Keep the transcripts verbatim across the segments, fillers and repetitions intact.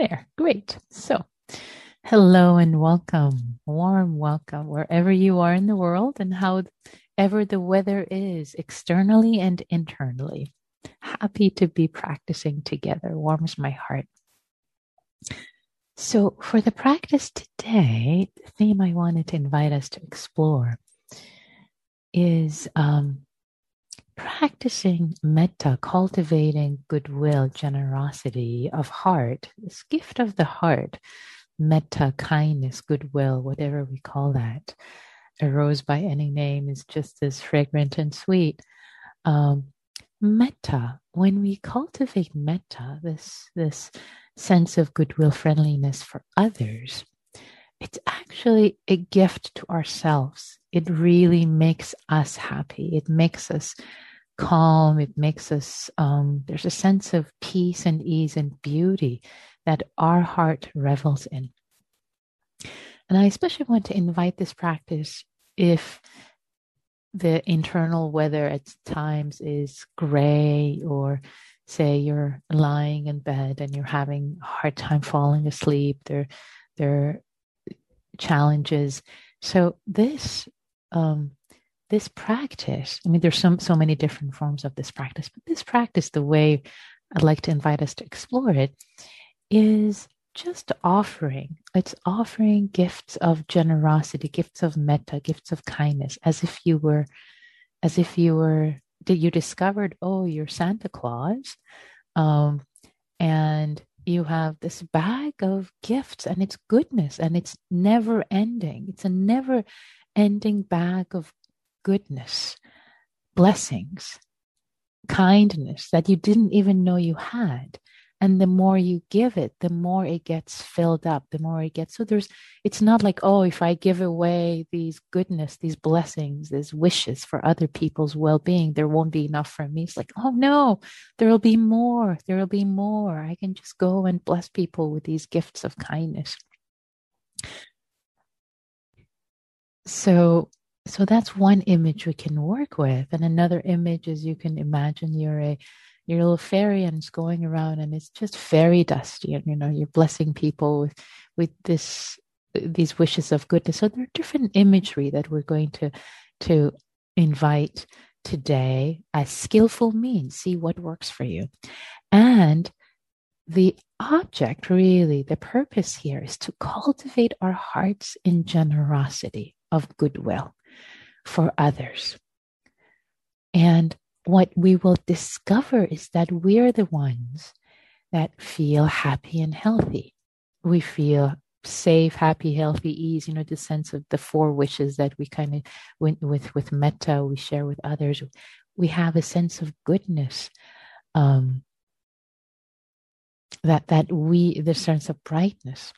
There. Great. So, hello and welcome. Warm welcome wherever you are in the world and however the weather is externally and internally. Happy to be practicing together. Warms my heart. So, for the practice today, the theme I wanted to invite us to explore is um, practicing metta, cultivating goodwill, generosity of heart, this gift of the heart, metta, kindness, goodwill, whatever we call that. A rose by any name is just as fragrant and sweet. Um, metta, when we cultivate metta, this, this sense of goodwill, friendliness for others, it's actually a gift to ourselves. It really makes us happy. It makes us calm. It makes us, um, there's a sense of peace and ease and beauty that our heart revels in. And I especially want to invite this practice if the internal weather at times is gray, or say you're lying in bed and you're having a hard time falling asleep. There, there are challenges. So this, um, this practice, I mean, there's some, so many different forms of this practice, but this practice, the way I'd like to invite us to explore it, is just offering. It's offering gifts of generosity, gifts of metta, gifts of kindness, as if you were, as if you were, did you discovered, oh, you're Santa Claus, um, and you have this bag of gifts, and it's goodness, and it's never ending. It's a never ending bag of goodness, blessings, kindness that you didn't even know you had. And the more you give it, the more it gets filled up, the more it gets. So there's, it's not like, oh, if I give away these goodness, these blessings, these wishes for other people's well-being, there won't be enough for me. It's like, oh no, there will be more. There will be more. I can just go and bless people with these gifts of kindness. So, so that's one image we can work with. And another image is you can imagine you're a your little fairy and it's going around and it's just fairy dusty, and you know you're blessing people with with this these wishes of goodness. So there are different imagery that we're going to to invite today as skillful means. See what works for you. And the object, really, the purpose here is to cultivate our hearts in generosity of goodwill for others. And what we will discover is that we're the ones that feel happy and healthy. We feel safe, happy, healthy, ease, you know, the sense of the four wishes that we kind of, with, with, with metta, we share with others. We have a sense of goodness, um, that, that we, the sense of brightness.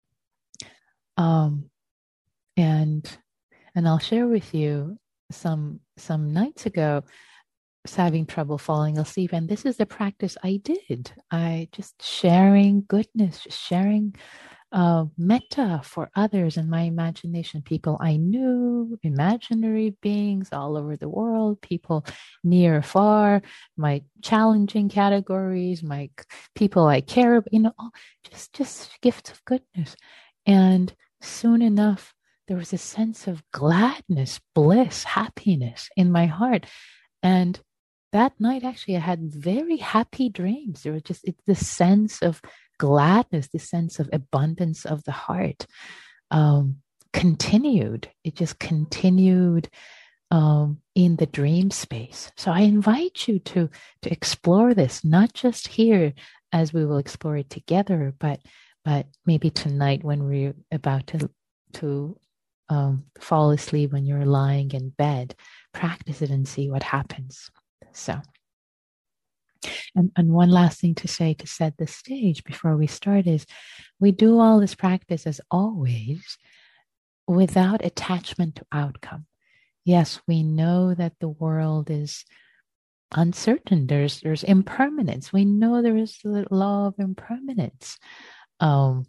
Um, and, and I'll share with you some, some nights ago, having trouble falling asleep, and this is the practice I did. I just sharing goodness, just sharing uh, metta for others in my imagination. People I knew, imaginary beings all over the world, people near or far, my challenging categories, my people I care about, you know, just just gifts of goodness. And soon enough, there was a sense of gladness, bliss, happiness in my heart. And that night, actually, I had very happy dreams. There was just it's the sense of gladness, the sense of abundance of the heart um, continued. It just continued um, in the dream space. So I invite you to to explore this, not just here as we will explore it together, but but maybe tonight when we're about to to um, fall asleep, when you're lying in bed, practice it and see what happens. So, and, and one last thing to say to set the stage before we start is we do all this practice as always without attachment to outcome. Yes, we know that the world is uncertain. There's there's impermanence. We know there is the law of impermanence. Um,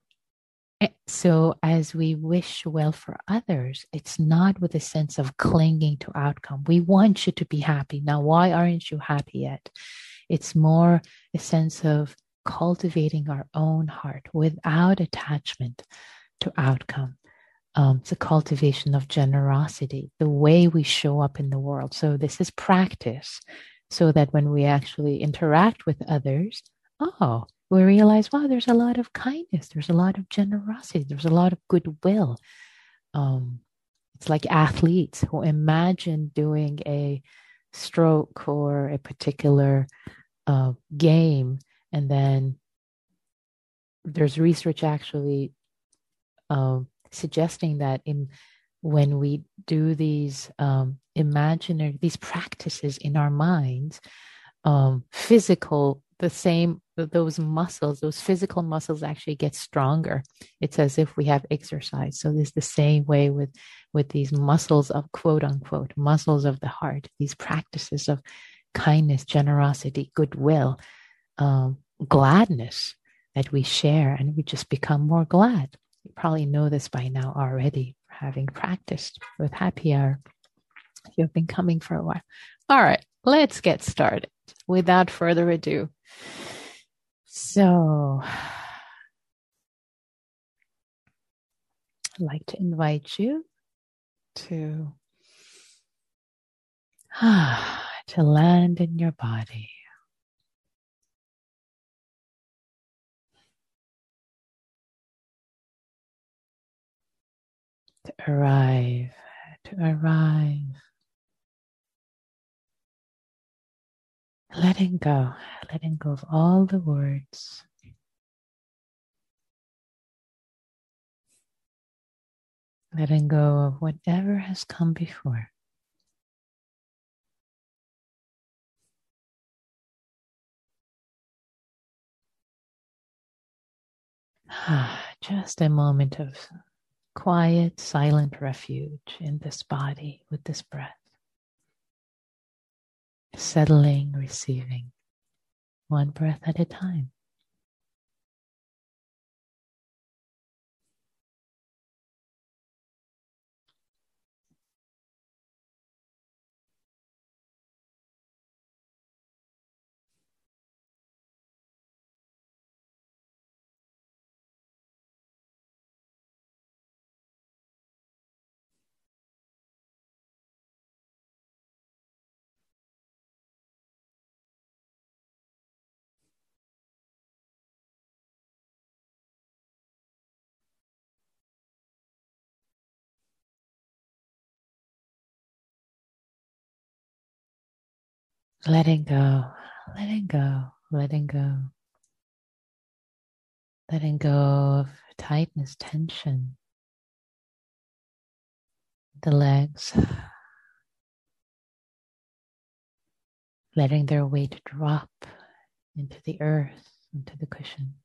so as we wish well for others, it's not with a sense of clinging to outcome. We want you to be happy. Now, why aren't you happy yet? It's more a sense of cultivating our own heart without attachment to outcome. Um, it's a cultivation of generosity, the way we show up in the world. So this is practice so that when we actually interact with others, oh, we realize, wow, there's a lot of kindness, there's a lot of generosity, there's a lot of goodwill. Um, it's like athletes who imagine doing a stroke or a particular uh, game, and then there's research actually um, suggesting that in when we do these um, imaginary these practices in our minds, um, physical the same those muscles, those physical muscles actually get stronger. It's as if we have exercise. So it's the same way with with these muscles of quote unquote muscles of the heart. These practices of kindness, generosity, goodwill, um, gladness that we share, and we just become more glad. You probably know this by now already, having practiced with Happy Hour. You've been coming for a while. All right, let's get started without further ado. So, I'd like to invite you to, to land in your body. To arrive, to arrive. Letting go, letting go of all the words. Letting go of whatever has come before. Just a moment of quiet, silent refuge in this body with this breath. Settling, receiving, one breath at a time. Letting go, letting go, letting go. Letting go of tightness, tension. The legs. Letting their weight drop into the earth, into the cushion.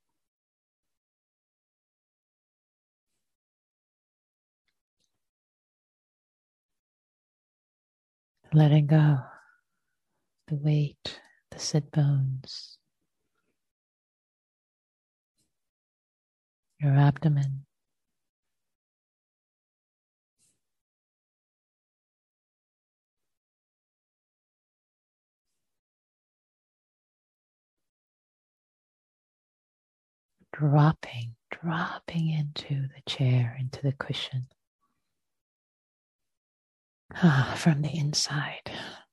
Letting go the weight, the sit bones, your abdomen. Dropping, dropping into the chair, into the cushion. Ah, from the inside.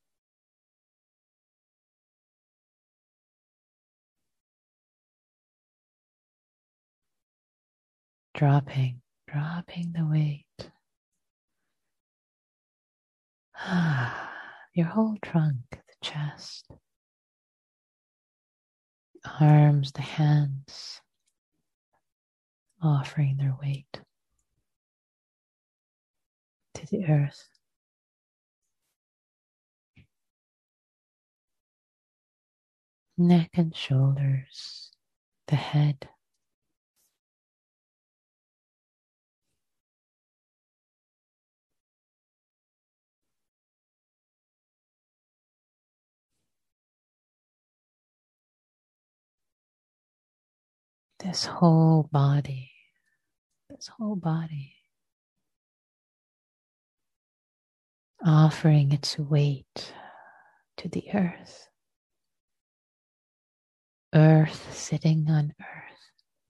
Dropping, dropping the weight. Ah, your whole trunk, the chest, arms, the hands, offering their weight to the earth. Neck and shoulders, the head. This whole body, this whole body, offering its weight to the earth, earth sitting on earth.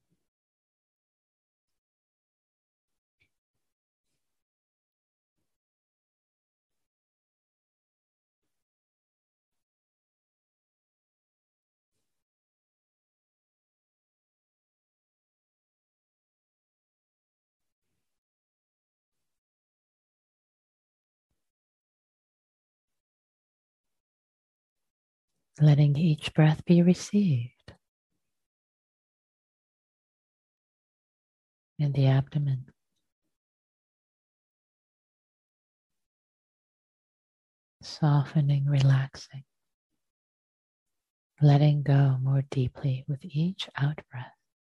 Letting each breath be received in the abdomen. Softening, relaxing, letting go more deeply with each out breath.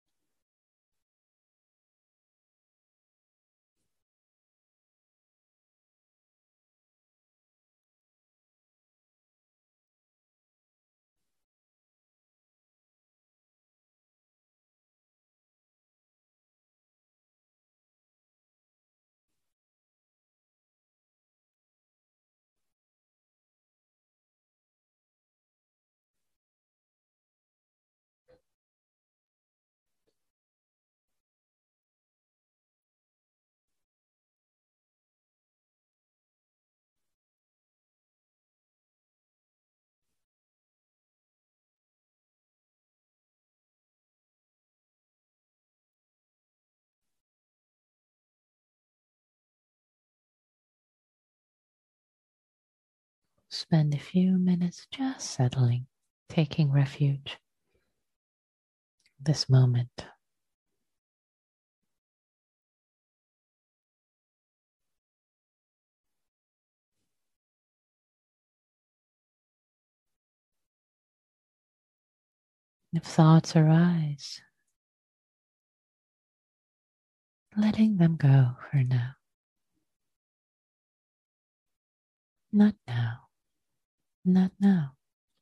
Spend a few minutes just settling, taking refuge in this moment. If thoughts arise, letting them go for now. Not now. Not now.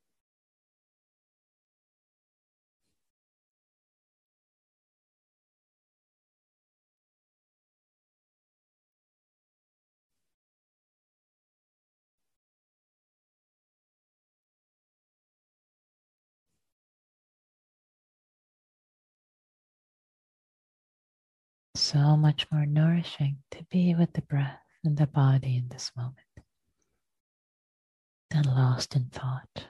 So much more nourishing to be with the breath and the body in this moment than lost in thought.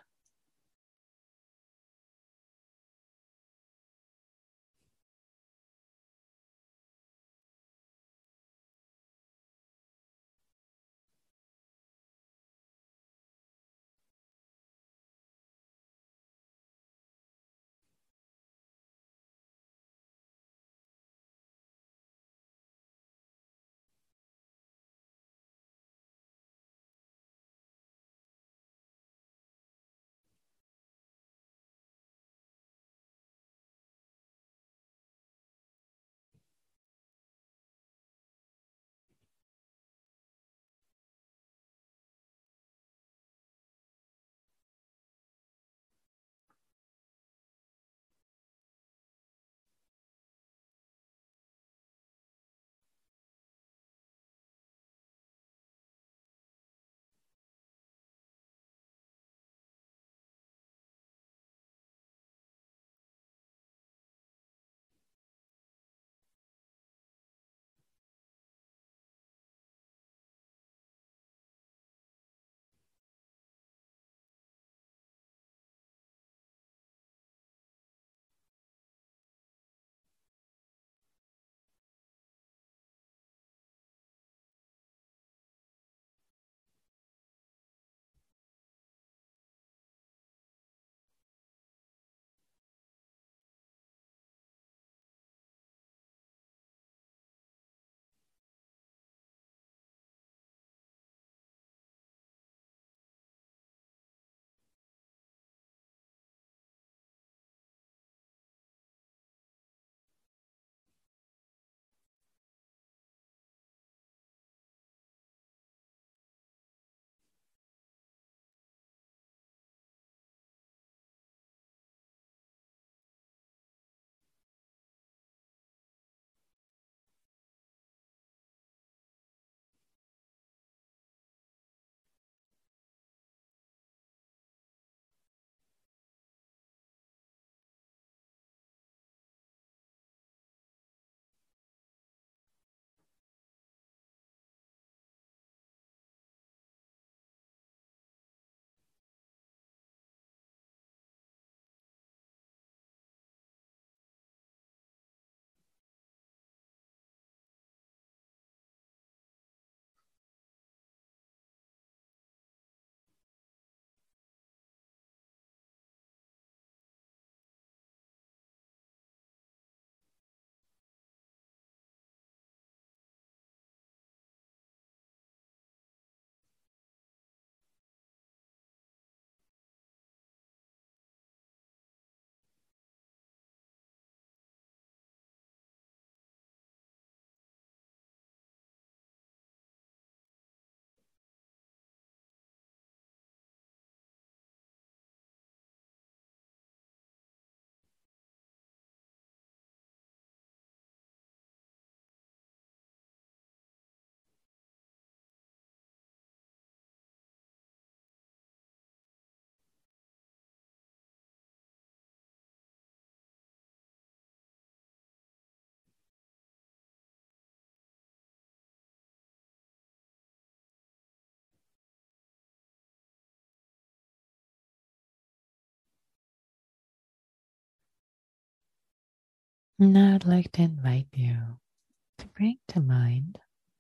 Now I'd like to invite you to bring to mind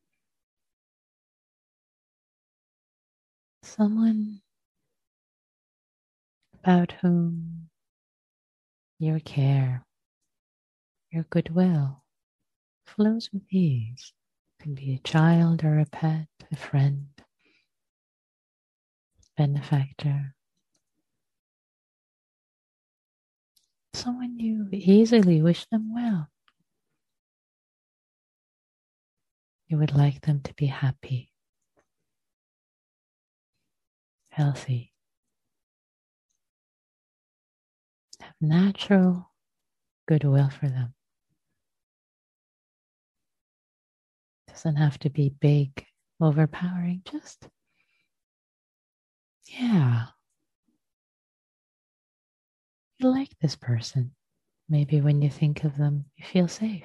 someone about whom your care, your goodwill flows with ease. It can be a child or a pet, a friend, benefactor, someone you easily wish them well. You would like them to be happy, healthy, have natural goodwill for them. Doesn't have to be big, overpowering, just, yeah, you like this person. Maybe when you think of them, you feel safe,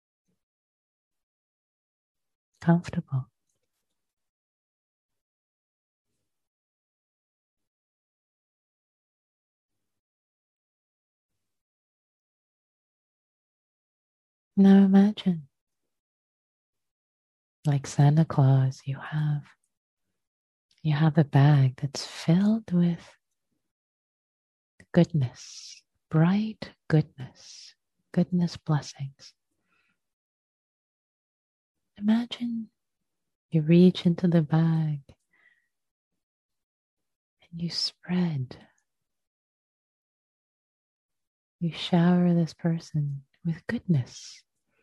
comfortable. Now imagine, like Santa Claus, you have you have a bag that's filled with goodness, bright goodness, goodness blessings. Imagine you reach into the bag and you spread, you shower this person with goodness.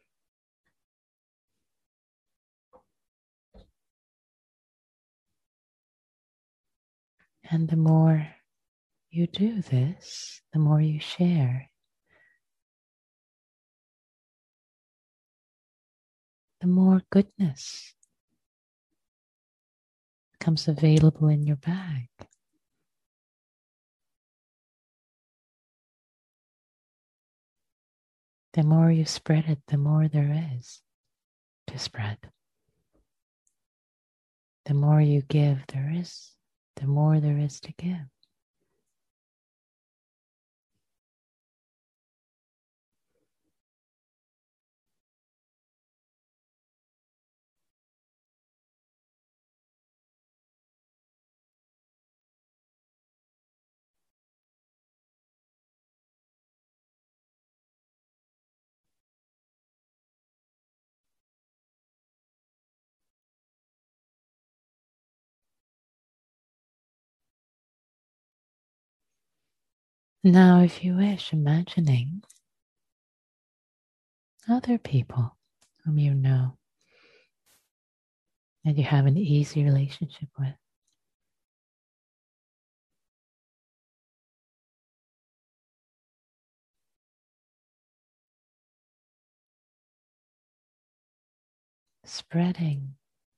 And the more you do this, the more you share, the more goodness becomes available in your bag. The more you spread it, the more there is to spread. The more you give, there is, the more there is to give. Now, if you wish, imagining other people whom you know and you have an easy relationship with. Spreading,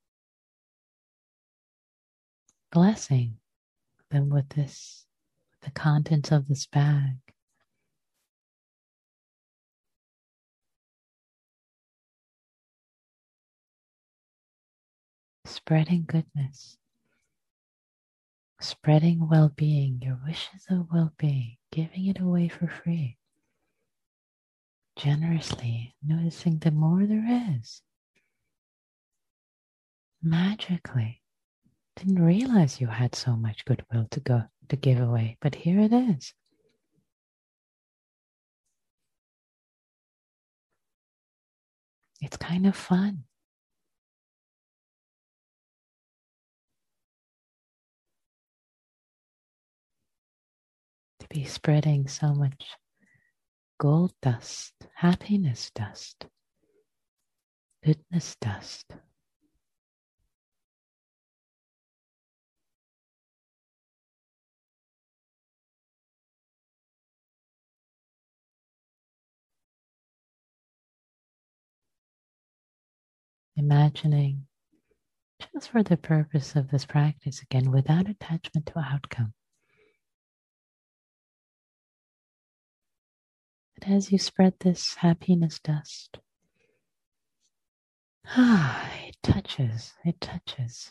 blessing them with this, the contents of this bag. Spreading goodness, spreading well-being, your wishes of well-being, giving it away for free. Generously, noticing the more there is. Magically. Didn't realize you had so much goodwill to go to give away, but here it is. It's kind of fun. To be spreading so much gold dust, happiness dust, goodness dust. Imagining, just for the purpose of this practice, again, without attachment to outcome. But as you spread this happiness dust, ah, it touches, it touches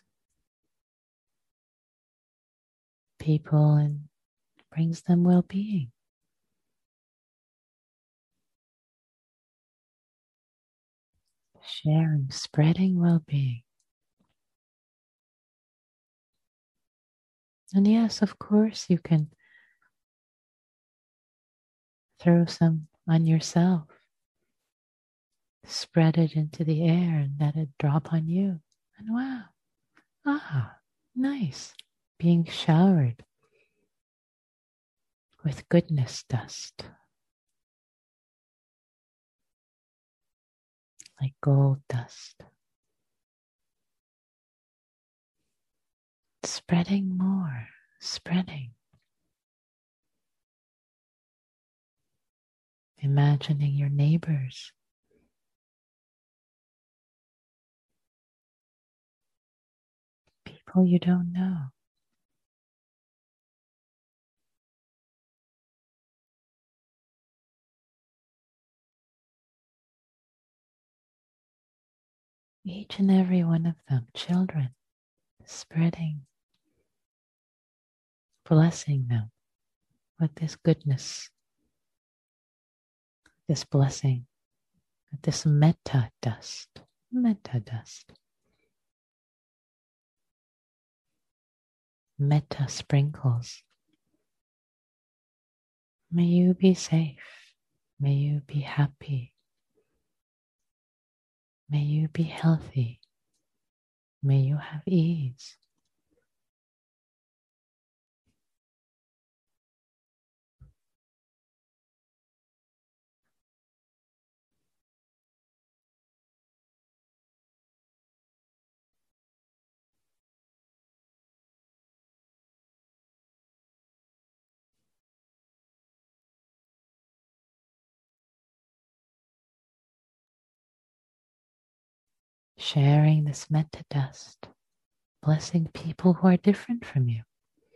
people and brings them well-being. sharing, spreading well-being. And yes, of course, you can throw some on yourself, spread it into the air and let it drop on you. And wow, ah, nice, being showered with goodness dust, like gold dust. Spreading more, spreading. Imagining your neighbors. People you don't know. Each and every one of them, children, spreading, blessing them with this goodness, this blessing, with this metta dust, metta dust, metta sprinkles. May you be safe. May you be happy. May you be healthy. May you have ease. Sharing this metta dust, blessing people who are different from you.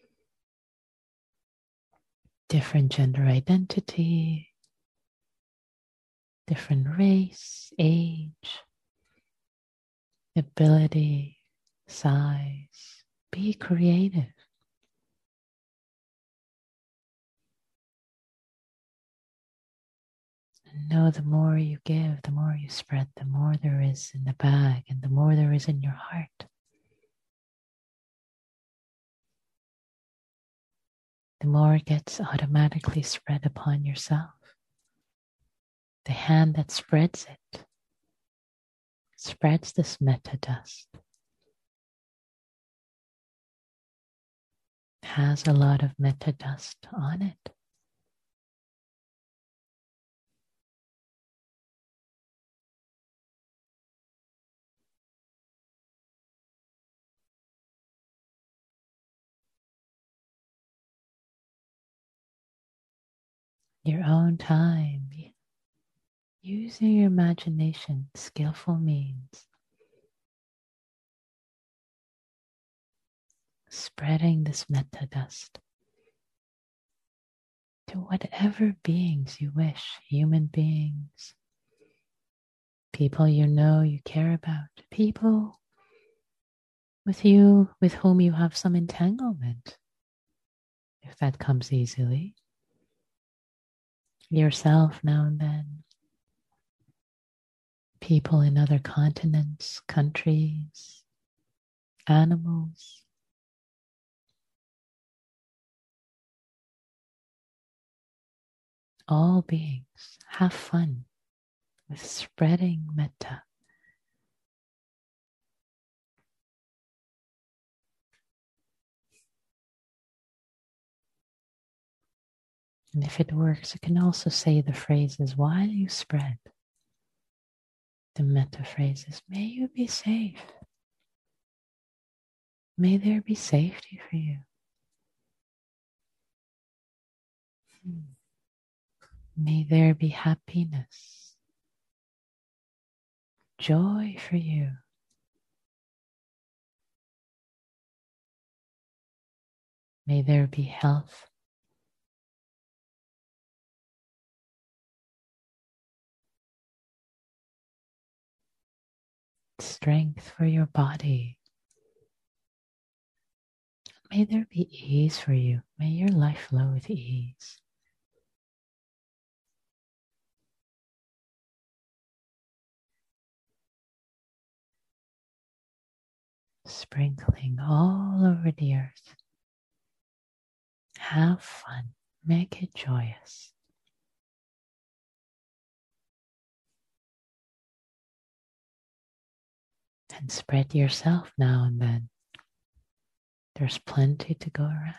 Different gender identity, different race, age, ability, size. Be creative. And know the more you give, the more you spread, the more there is in the bag and the more there is in your heart. The more it gets automatically spread upon yourself. The hand that spreads it spreads this metta dust. Has a lot of metta dust on it. Your own time, using your imagination, skillful means. Spreading this metta dust to whatever beings you wish, human beings, people you know you care about, people with you, with whom you have some entanglement, if that comes easily. Yourself now and then. People in other continents, countries, animals. All beings, have fun with spreading metta. And if it works, you can also say the phrases while you spread. The metta phrases, may you be safe. May there be safety for you. May there be happiness, joy for you. May there be health, strength for your body. May there be ease for you. May your life flow with ease. sprinkling all over the earth. Have fun. Make it joyous. And spread yourself now and then. There's plenty to go around.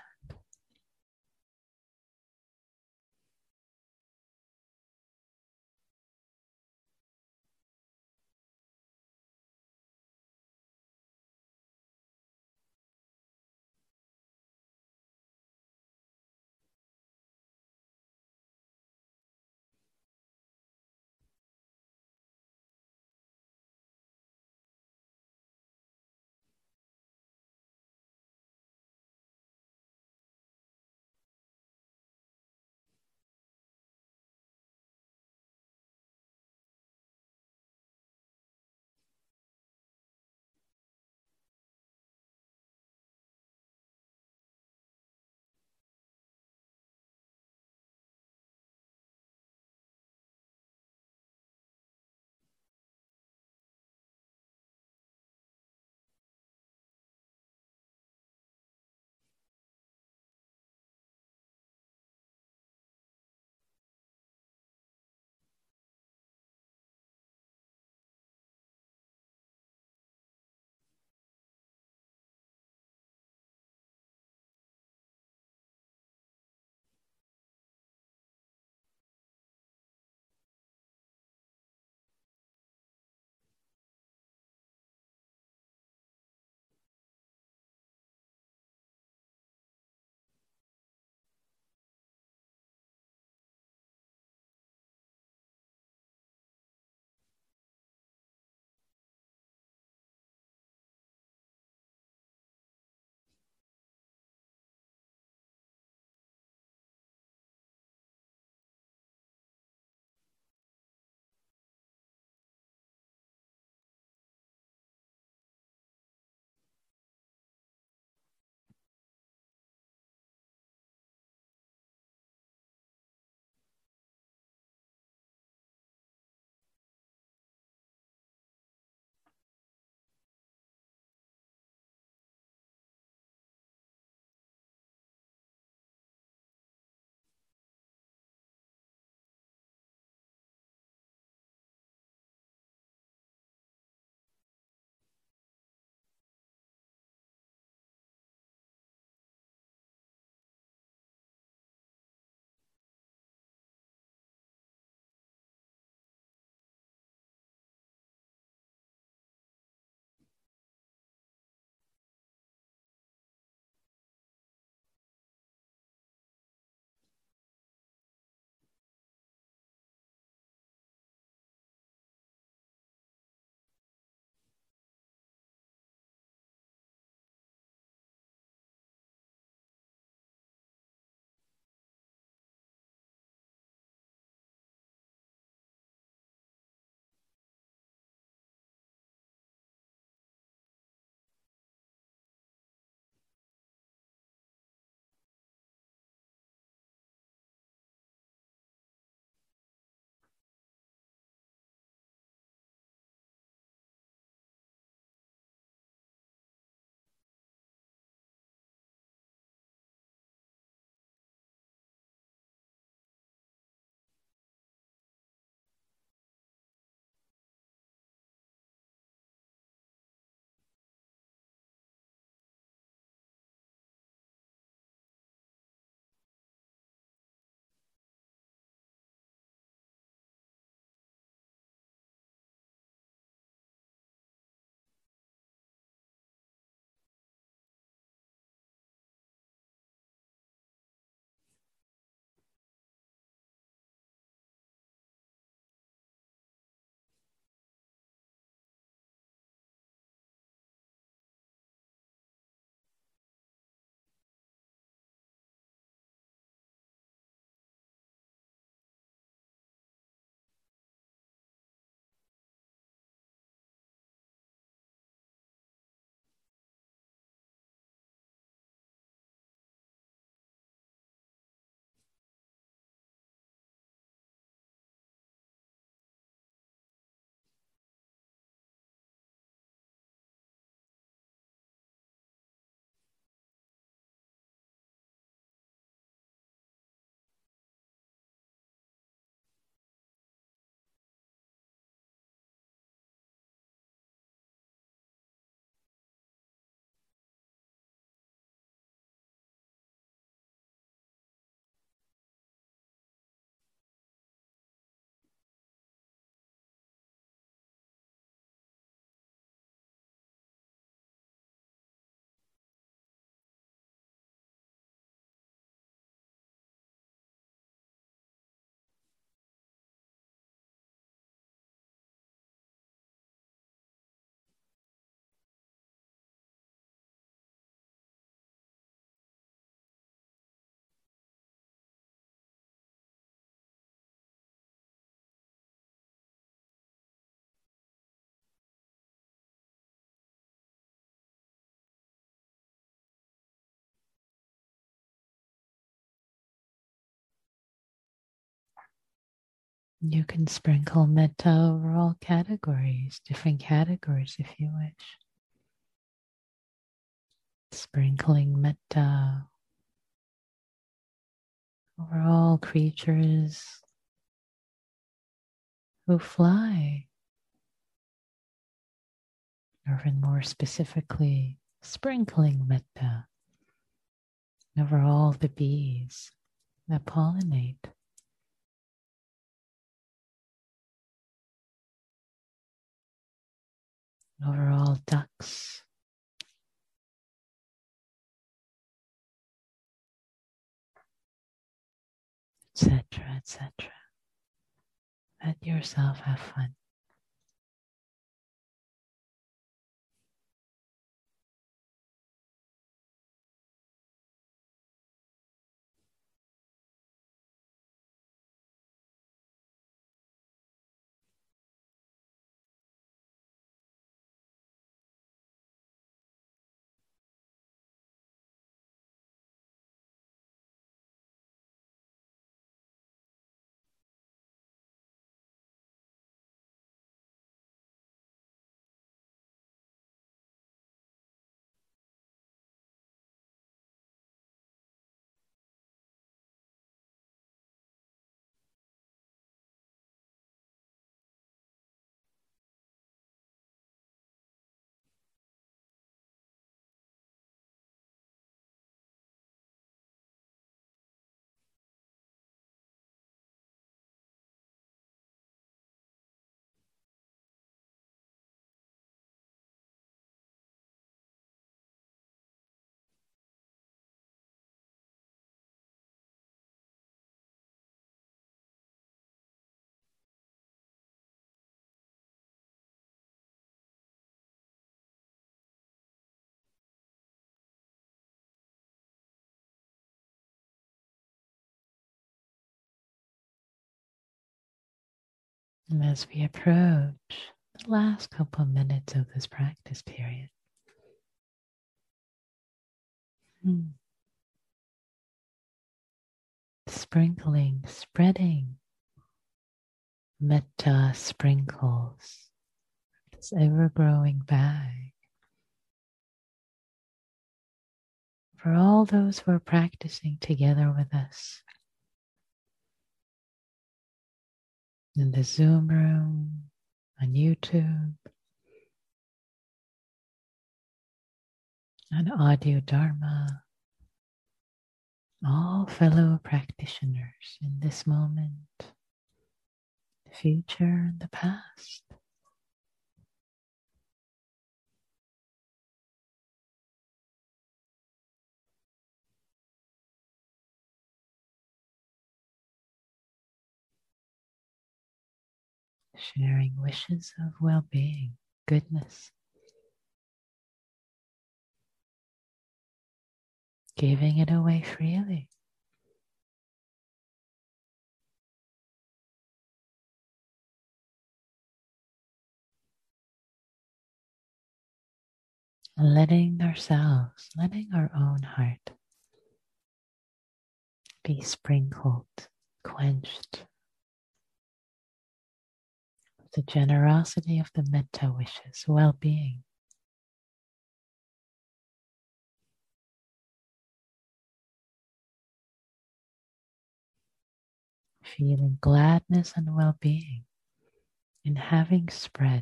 You can sprinkle metta over all categories, different categories if you wish. Sprinkling metta over all creatures who fly, or even more specifically, sprinkling metta over all the bees that pollinate. Over all ducks, et cetera, et cetera. Let yourself have fun. And as we approach the last couple of minutes of this practice period, hmm, sprinkling, spreading metta sprinkles, this ever-growing bag for all those who are practicing together with us in the Zoom room, on YouTube, on Audio Dharma, all fellow practitioners in this moment, the future and the past. Sharing wishes of well-being, goodness, giving it away freely. Letting ourselves, letting our own heart be sprinkled, quenched with the generosity of the metta wishes, well-being. Feeling gladness and well-being in having spread,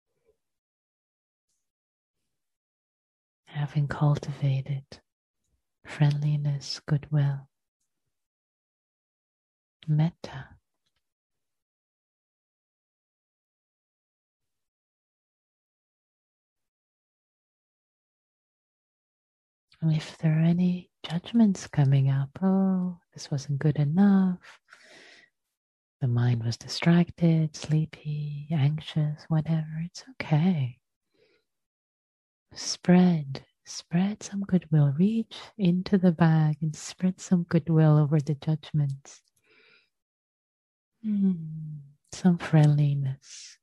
having cultivated friendliness, goodwill, metta. And if there are any judgments coming up, oh, this wasn't good enough, the mind was distracted, sleepy, anxious, whatever, it's okay. Spread, spread some goodwill. Reach into the bag and spread some goodwill over the judgments. Mm, some friendliness.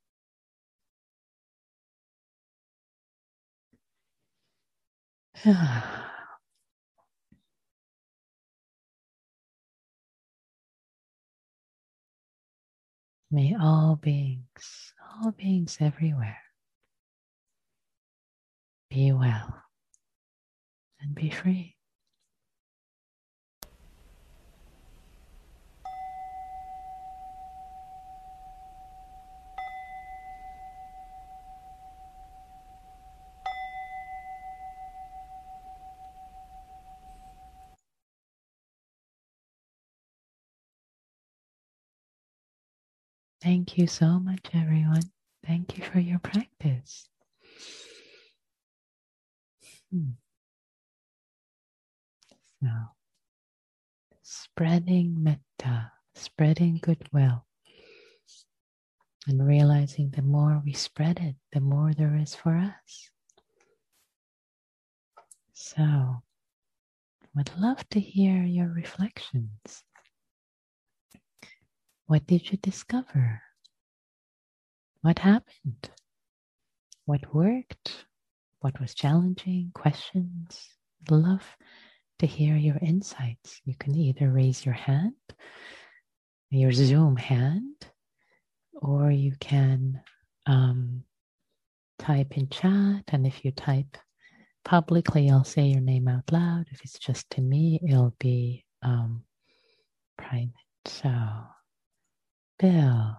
May all beings, all beings everywhere, be well and be free. Thank you so much, everyone. Thank you for your practice. Hmm. So, spreading metta, spreading goodwill, and realizing the more we spread it, the more there is for us. So, would love to hear your reflections. What did you discover? What happened? What worked? What was challenging? Questions? Love to hear your insights. You can either raise your hand, your Zoom hand, or you can um, type in chat. And if you type publicly, I'll say your name out loud. If it's just to me, it'll be um, private. So, Bill.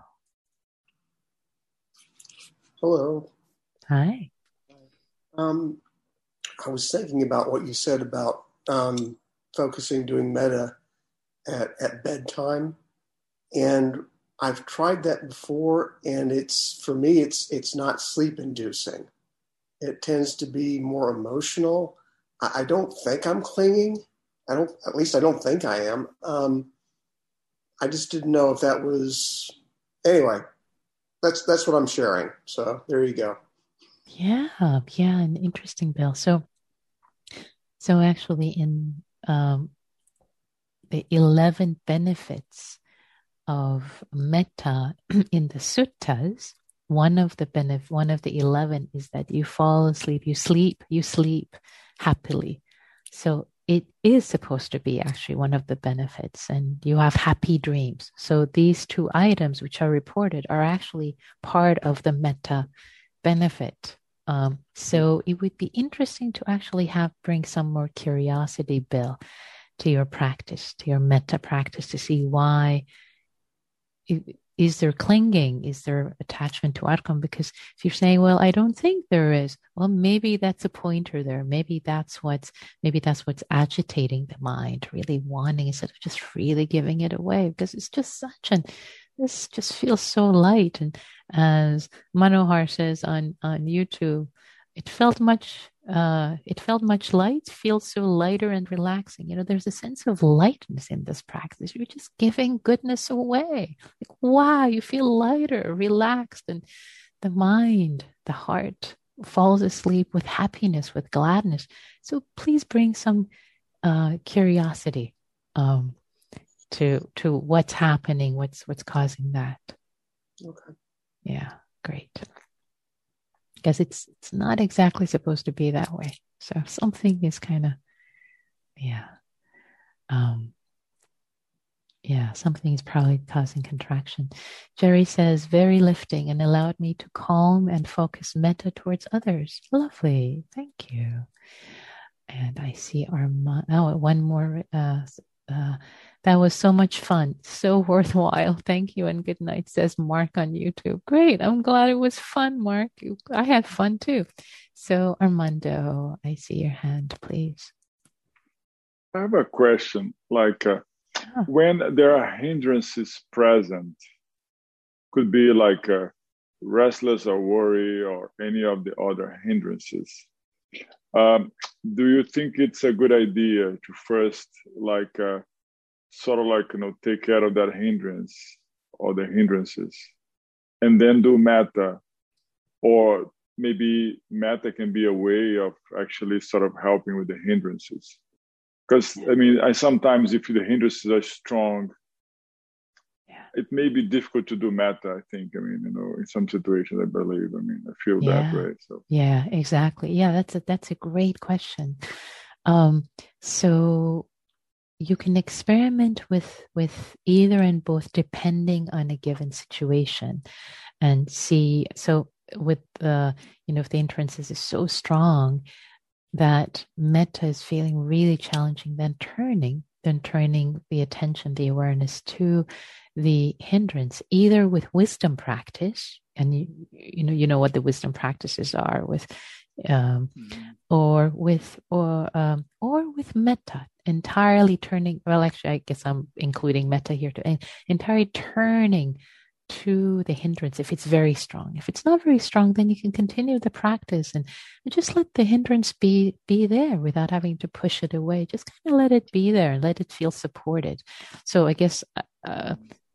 Hello. Hi. Um, I was thinking about what you said about um, focusing, doing metta at, at bedtime. And I've tried that before, and it's, for me, it's it's not sleep inducing. It tends to be more emotional. I, I don't think I'm clinging. I don't, at least I don't think I am. Um, I just didn't know if that was, anyway, that's, that's what I'm sharing. So there you go. Yeah, yeah, and interesting, Bill. So, so actually, in um, the eleven benefits of metta in the suttas, one of the benef- one of the eleven is that you fall asleep, you sleep, you sleep happily. So it is supposed to be actually one of the benefits, and you have happy dreams. So these two items, which are reported, are actually part of the metta benefit. Um, so it would be interesting to actually have bring some more curiosity, Bill, to your practice, to your metta practice, to see why. Is there clinging? Is there attachment to outcome? Because if you're saying, well, I don't think there is, well, maybe that's a pointer there. Maybe that's what's maybe that's what's agitating the mind, really wanting instead of just freely giving it away. Because it's just such an this just feels so light. And as Manohar says on, on YouTube, it felt much uh, it felt much light, feels so lighter and relaxing. You know, there's a sense of lightness in this practice. You're just giving goodness away. Like, wow, you feel lighter, relaxed, and the mind, the heart falls asleep with happiness, with gladness. So please bring some uh, curiosity um, to to what's happening, what's what's causing that. Okay. Yeah, great. Because it's it's not exactly supposed to be that way. So something is kind of, yeah, um, yeah, something is probably causing contraction. Jerry says, very lifting and allowed me to calm and focus metta towards others. Lovely, thank you. And I see our oh, one more. Uh, uh, that was so much fun, so worthwhile. Thank you and good night, says Mark on YouTube. Great, I'm glad it was fun, Mark. I had fun too. So Armando, I see your hand, please. I have a question. Like uh, huh. when there are hindrances present, could be like uh, restless or worry or any of the other hindrances. Um, do you think it's a good idea to first like uh, sort of like, you know, take care of that hindrance or the hindrances and then do metta? Or maybe metta can be a way of actually sort of helping with the hindrances? Because, I mean, I sometimes, if the hindrances are strong, yeah. it may be difficult to do metta, I think. I mean, you know, in some situations, I believe. I mean, I feel yeah. that way. So yeah, exactly. Yeah, that's a, that's a great question. Um, so you can experiment with with either and both depending on a given situation and see. So with the, you know, if the hindrances is so strong that metta is feeling really challenging, then turning, then turning the attention, the awareness to the hindrance, either with wisdom practice, and you, you know, you know what the wisdom practices are with, um, mm-hmm. or with, or, um, or with metta, entirely turning, well, actually, I guess I'm including metta here too, entirely turning to the hindrance if it's very strong. If it's not very strong, then you can continue the practice and just let the hindrance be be there without having to push it away. Just kind of let it be there and let it feel supported. So I guess uh,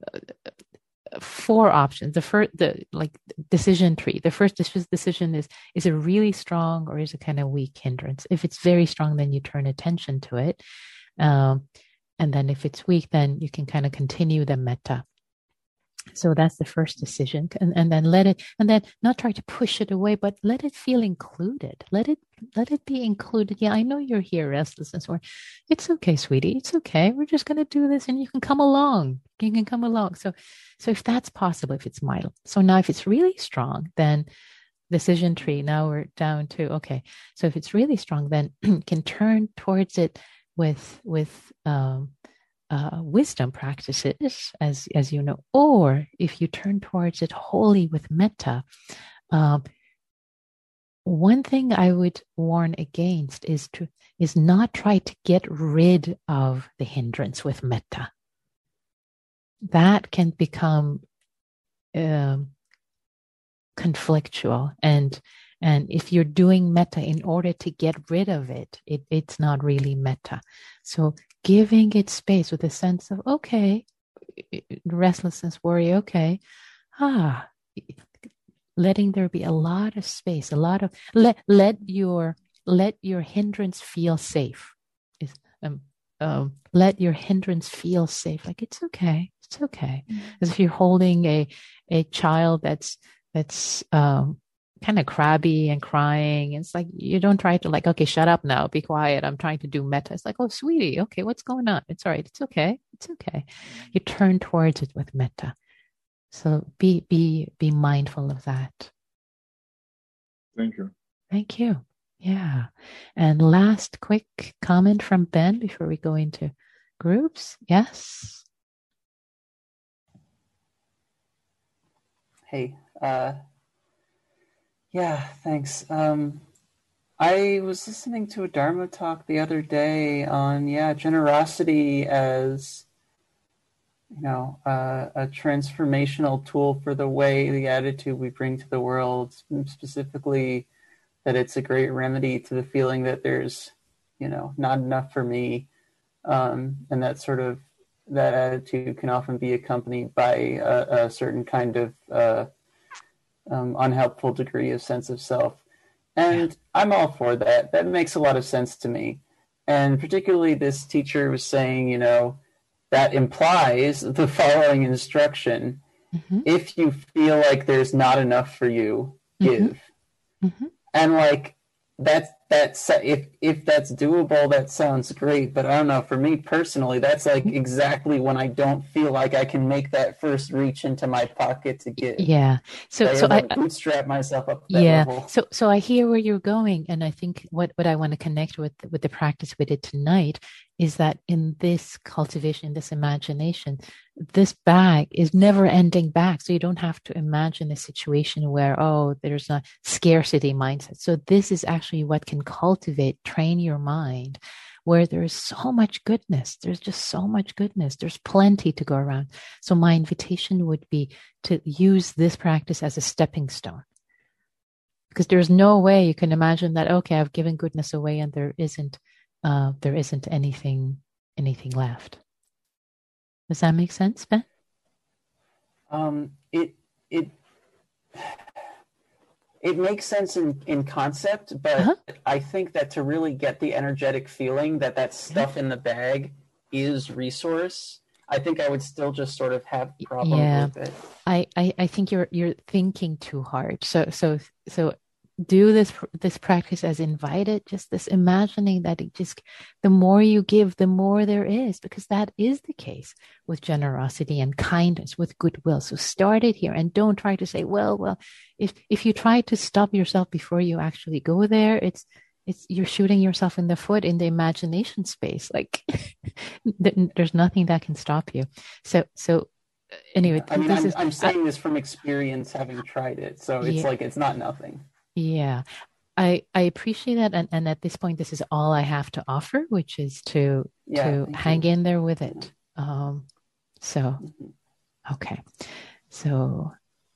four options. The first, the like decision tree. The first decision is: is it really strong or is it kind of weak hindrance? If it's very strong, then you turn attention to it, um, and then if it's weak, then you can kind of continue the metta. So that's the first decision. And, and then let it, and then not try to push it away, but let it feel included. Let it, let it be included. Yeah, I know you're here restless and so on. It's okay, sweetie. It's okay. We're just going to do this and you can come along. You can come along. So, so if that's possible, if it's mild. So now if it's really strong, then decision tree, now we're down to, okay. So if it's really strong, then can turn towards it with, with, um, Uh, wisdom practices, as as you know, or if you turn towards it wholly with metta. Um, one thing I would warn against is to is not try to get rid of the hindrance with metta. That can become um, conflictual, and and if you're doing metta in order to get rid of it, it it's not really metta. So giving it space with a sense of, okay, restlessness, worry, okay, ah, letting there be a lot of space, a lot of, let, let your, let your hindrance feel safe. Is, um, um, let your hindrance feel safe. Like, it's okay. It's okay. Mm-hmm. As if you're holding a, a child that's, that's, um, kind of crabby and crying. It's like, you don't try to like, okay, shut up now, be quiet. I'm trying to do metta. It's like, oh, sweetie, okay, what's going on? It's all right. It's okay. It's okay. You turn towards it with metta. So be, be, be mindful of that. Thank you. Thank you. Yeah. And last quick comment from Ben before we go into groups. Yes. Hey, uh, Yeah, thanks. Um, I was listening to a Dharma talk the other day on, yeah, generosity as, you know, uh, a transformational tool for the way, the attitude we bring to the world, specifically that it's a great remedy to the feeling that there's, you know, not enough for me. Um, and that sort of, that attitude can often be accompanied by a, a certain kind of, uh, Um, unhelpful degree of sense of self. And yeah. I'm all for that. That makes a lot of sense to me. And particularly this teacher was saying, you know, that implies the following instruction. Mm-hmm. If you feel like there's not enough for you, give. Mm-hmm. Mm-hmm. And like, that's, that's, if, if that's doable, that sounds great. But I don't know, for me personally, that's like exactly when I don't feel like I can make that first reach into my pocket to give. Yeah. So, I so I bootstrap myself up to that yeah. level. So, so I hear where you're going. And I think what, what I want to connect with, with the practice we did tonight is that in this cultivation, this imagination, this bag is never ending bag. So you don't have to imagine a situation where, oh, there's a scarcity mindset. So this is actually what can cultivate, train your mind where there is so much goodness. There's just so much goodness. There's plenty to go around. So my invitation would be to use this practice as a stepping stone. Because there's no way you can imagine that, okay, I've given goodness away and there isn't Uh, there isn't anything anything left. Does that make sense, Ben? Um, it it it makes sense in, in concept, but uh-huh. I think that to really get the energetic feeling that that stuff yeah. in the bag is resource, I think I would still just sort of have problems yeah. with it. I, I, I think you're you're thinking too hard. So so so do this this practice as invited, just this imagining that it just, the more you give, the more there is, because that is the case with generosity and kindness, with goodwill. So start it here, and don't try to say, well, well, if if you try to stop yourself before you actually go there, it's it's you're shooting yourself in the foot in the imagination space. Like there's nothing that can stop you. So so anyway, I mean, this I'm, is I'm saying I, this from experience, having tried it. So it's yeah, like, it's not nothing. yeah. I I appreciate that, and, and at this point, this is all I have to offer, which is to Yeah, to thank hang you. in there with it. Um, so Mm-hmm. okay, so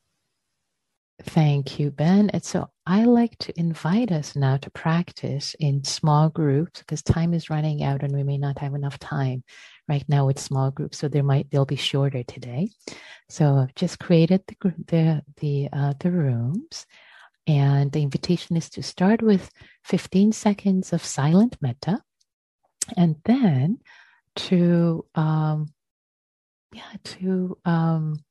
thank you, Ben. And so I like to invite us now to practice in small groups, because time is running out and we may not have enough time right now with small groups. So there might they'll be shorter today. So I've just created the group, the the uh, the rooms. And the invitation is to start with fifteen seconds of silent metta, and then to, um, yeah, to, um,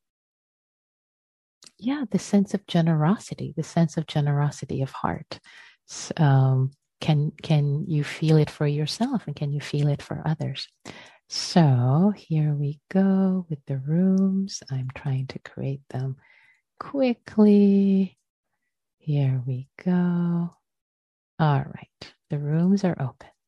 yeah, the sense of generosity, the sense of generosity of heart. Um, can can you feel it for yourself, and can you feel it for others? So here we go with the rooms. I'm trying to create them quickly. Here we go. All right, the rooms are open.